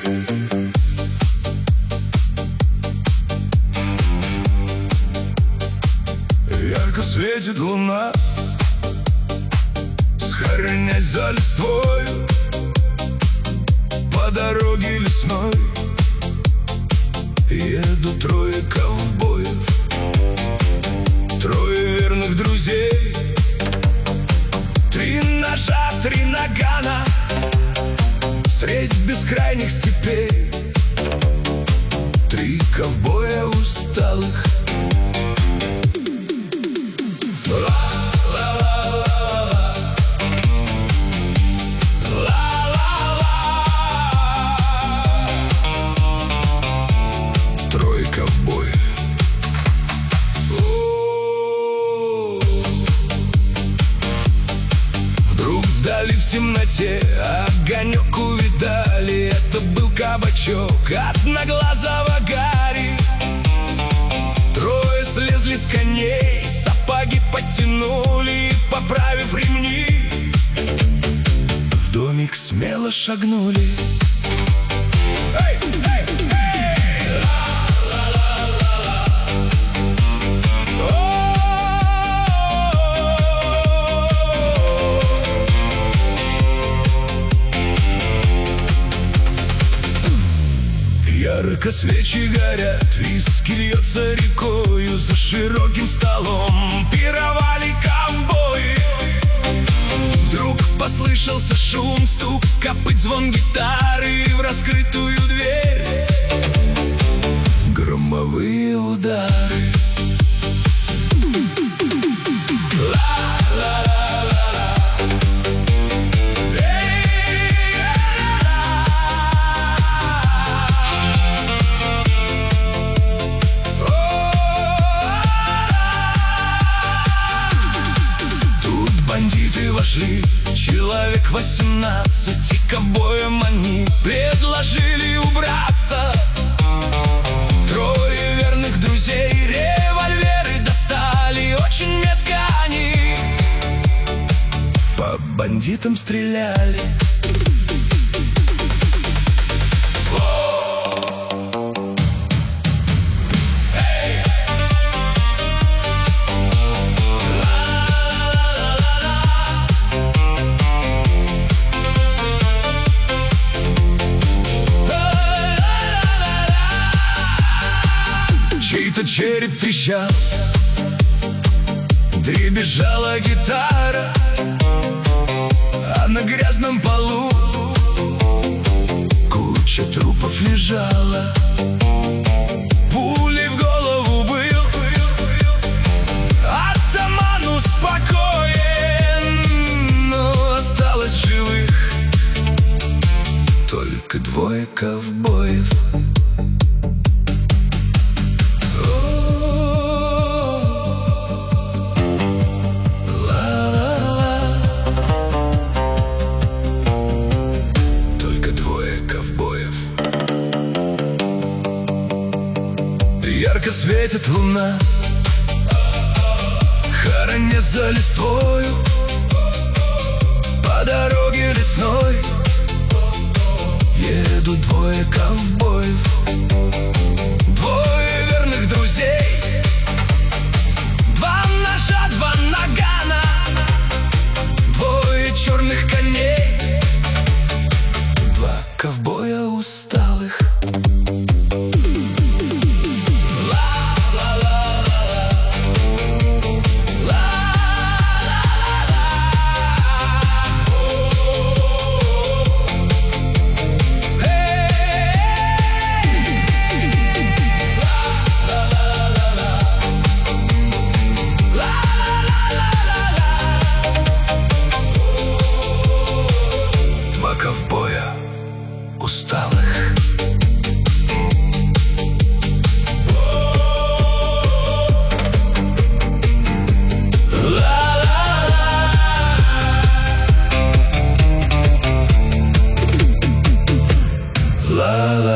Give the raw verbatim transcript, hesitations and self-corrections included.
Ярко светит луна, схоронясь за листвою, по дороге лесной едут трое ковбоев, трое верных друзей. Три ножа, три нагана средь бескрайних степей. Три ковбоя усталых. Трое ковбоев. Вдруг вдали в темноте огонек увидали. Это был кабачок одноглазого Гарри. Трое слезли с коней, сапоги подтянули, поправив ремни, в домик смело шагнули. Эй, эй, эй! Ла-ла-ла-ла-ла. Ярко свечи горят, виски льется рекою. За широким столом пировали ковбои. Вдруг послышался шум, стук копыт, звон гитары. В раскрытую дверь громовые удары. Бандиты вошли, человек восемнадцать, и ковбоям они предложили убраться. Трое верных друзей револьверы достали, очень метко они по бандитам стреляли. Чей-то череп трещал, дребезжала гитара, а на грязном полу куча трупов лежала. Пулей в голову был атаман успокоен, но осталось живых только двое ковбоев. Ярко светит луна, хороня за листвою, по дороге лесной едут двое ковбоев. Двое верных друзей, два ножа, два нагана, двое черных коней, два ковбоя усталых. Ковбоя усталых. Ла-ла.